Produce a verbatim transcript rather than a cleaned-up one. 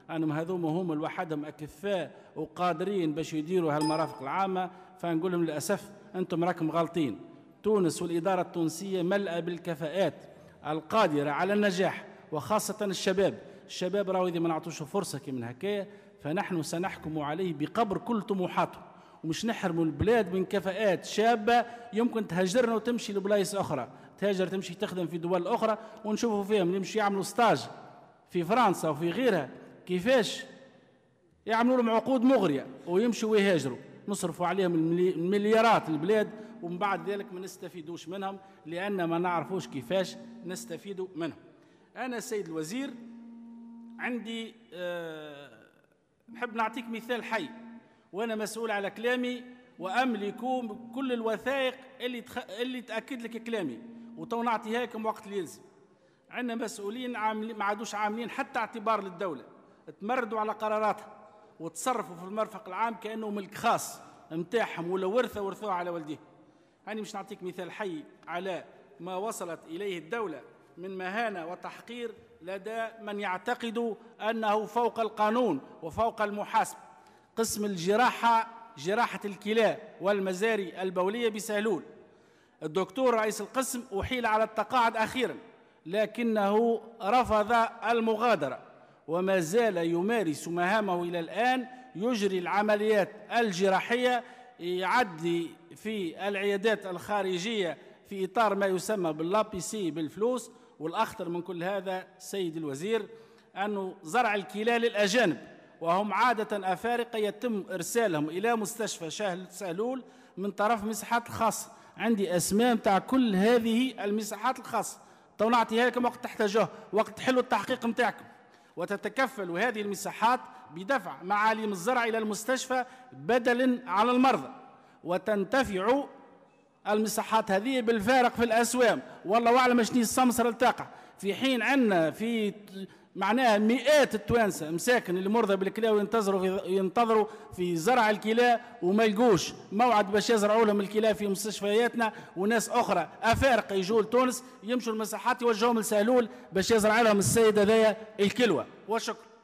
أنهم هذوما هم لوحدهم أكفاء وقادرين باش يديروا هالمرافق العامة، فنقول لهم للأسف أنتم راكم غالطين. تونس والإدارة التونسية ملأة بالكفاءات القادرة على النجاح، وخاصة الشباب. الشباب راهو إذا ما نعطوش فرصة كي من هكايا فنحن سنحكم عليه بقبر كل طموحاته، ومش نحرموا البلاد من كفاءات شابة يمكن تهجرنا وتمشي لبلايص أخرى، تهاجر تمشي تخدم في دول أخرى، ونشوفوا فيهم يمشي يعملوا ستاج في فرنسا وفي غيرها كيفاش يعملوا لهم عقود مغرية ويمشوا ويهاجروا، نصرفوا عليهم المليارات البلاد ومن بعد ذلك ما نستفيدوش منهم لأن ما نعرفوش كيفاش نستفيدوا منهم. أنا سيد الوزير عندي أه نحب نعطيك مثال حي، وأنا مسؤول على كلامي وأملك كل الوثائق اللي تخ... اللي تأكد لك كلامي، وتو نعطيها لكم وقت اللي يلزم. عندنا مسؤولين عاملين ما عادوش عاملين حتى اعتبار للدولة، تمردوا على قراراتها وتصرفوا في المرفق العام كأنه ملك خاص متاعهم ولا ورثة ورثوه على والديه. أنا مش نعطيك مثال حي على ما وصلت إليه الدولة من مهانة وتحقير لدى من يعتقد أنه فوق القانون وفوق المحاسبة. قسم الجراحة، جراحة الكلى والمزاري البولية بسهلول، الدكتور رئيس القسم أحيل على التقاعد أخيرا لكنه رفض المغادرة وما زال يمارس مهامه إلى الآن، يجري العمليات الجراحية، يعدي في العيادات الخارجية في إطار ما يسمى باللابي سي بالفلوس. والأخطر من كل هذا سيد الوزير أنه زرع الكلى للأجانب، وهم عادة أفارقة يتم إرسالهم إلى مستشفى سهلول من طرف مساحات الخاصة. عندي أسماء متاع كل هذه المساحات الخاصة، تو نعطيها لكم وقت تحتاجوه، وقت تحلوا التحقيق متاعكم. وتتكفل هذه المساحات بدفع معاليم الزرع إلى المستشفى بدلا على المرضى، وتنتفع المساحات هذه بالفارق في الأسوام، والله أعلم شنو السمسرة التقع، في حين عندنا في معناها مئات التوانسة مساكن اللي مرضى بالكلى وينتظروا في ينتظروا في زرع الكلى وما يلقوش موعد باش يزرعوا لهم الكلى في مستشفياتنا، وناس أخرى أفارقة يجوا لتونس يمشوا المساحات يوجهوهم لسهلول باش يزرع لهم السيد هذايا الكلوة. وشكرا.